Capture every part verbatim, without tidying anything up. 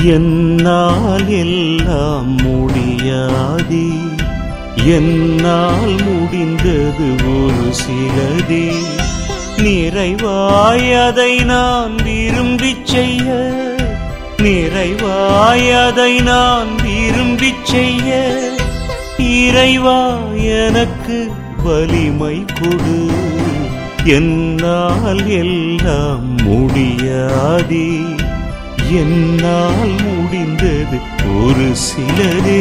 என்னால் எல்லாம் முடியாதே, என்னால் முடிந்தது ஒரு சிலதே. நிறைவாய் அதை நான் விரும்பிச் செய்ய, நிறைவாய் அதை நான் விரும்பிச் செய்ய, இறைவா எனக்கு வலிமை கொடு. என்னால் எல்லாம் முடியாதே, என்னால் முடிந்தது ஒரு சிலதே.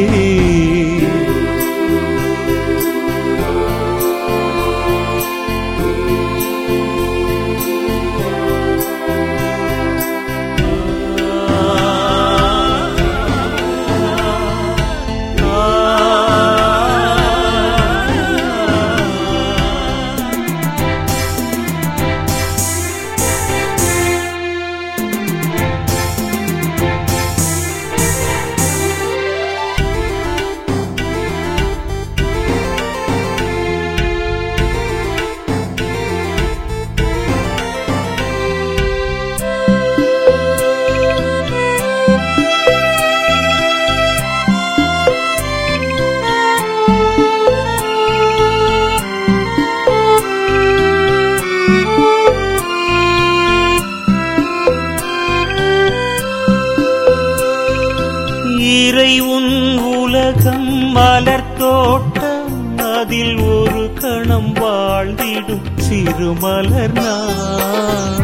இறை உன் உலகம் மலர் தோட்டம், அதில் ஒரு கணம் வாழ்ந்திடும் சிறுமலர் நான்.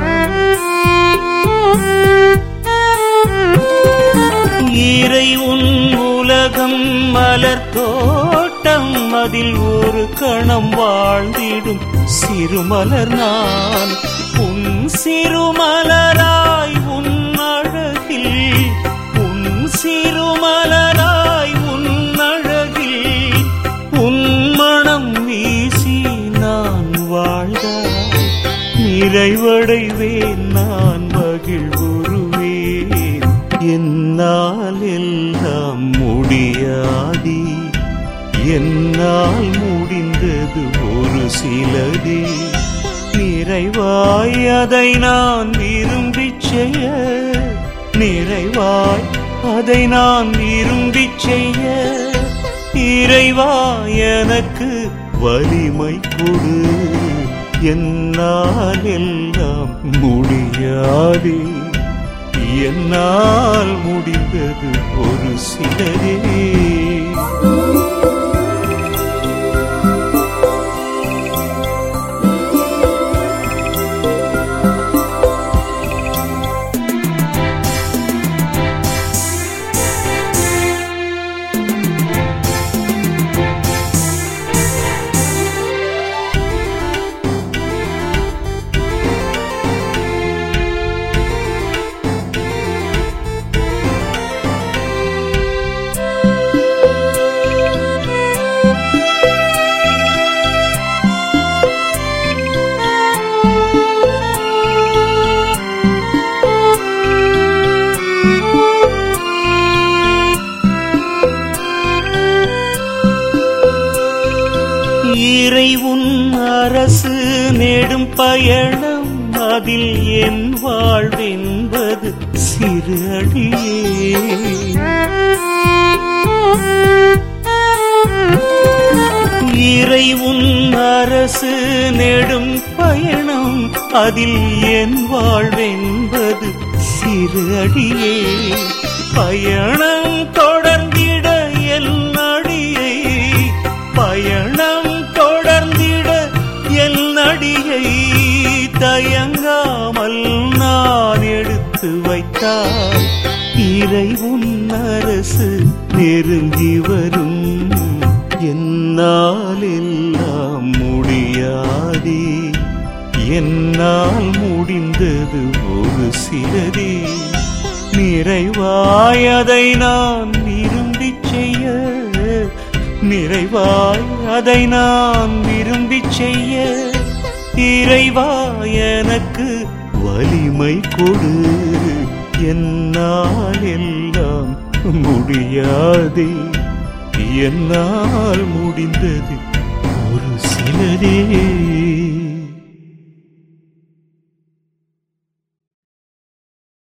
இறை உன் உலகம் மலர் தோட்டம், அதில் ஒரு கணம் வாழ்ந்திடும் சிறுமலர் நான். உன் சிறுமலராய் உன் அழகில், சிறுமலராய் உன் அழகில் உன் மனம் வீசி நான் வாழ்ந்தால் நிறைவடைவேன், நான் மகிழ்வுறுவேன். என்னால் எல்லாம் முடியாதே, என்னால் முடிந்தது ஒரு சிலதே. நிறைவாய் அதை நான் விரும்பிச் செய்ய, நிறைவாய் அதை நான் விரும்பிச் செய்ய, இறைவா எனக்கு வலிமை கொடு. என்னால் எல்லாம் முடியாதே, என்னால் முடிந்தது ஒரு சிலதே. இறை உன் அரசு நெடும் பயணம், அதில் என் வாழ்வென்பது சிறு அடியே. இறை உன் அரசு நெடும் பயணம், அதில் என் வாழ்வென்பது சிறு அடியே. பயணம் தொடர்ந்திட என் அடியை, பயணம் தொடர்ந்திட என் அடியை தயங்காமல் நான் எடுத்து வைத்தால் இறை உன் அரசு நெருங்கி வரும். என்னால் எல்லாம் முடியாதே, என்னால் முடிந்தது ஒரு சிலதே. நிறைவாய் அதை நான் விரும்பிச் செய்ய, நிறைவாய் அதை நான் விரும்பிச் செய்ய, இறைவா எனக்கு வலிமை கொடு. என்னால் எல்லாம் முடியாதே, என்னால் முடிந்தது ஒரு சிலதே.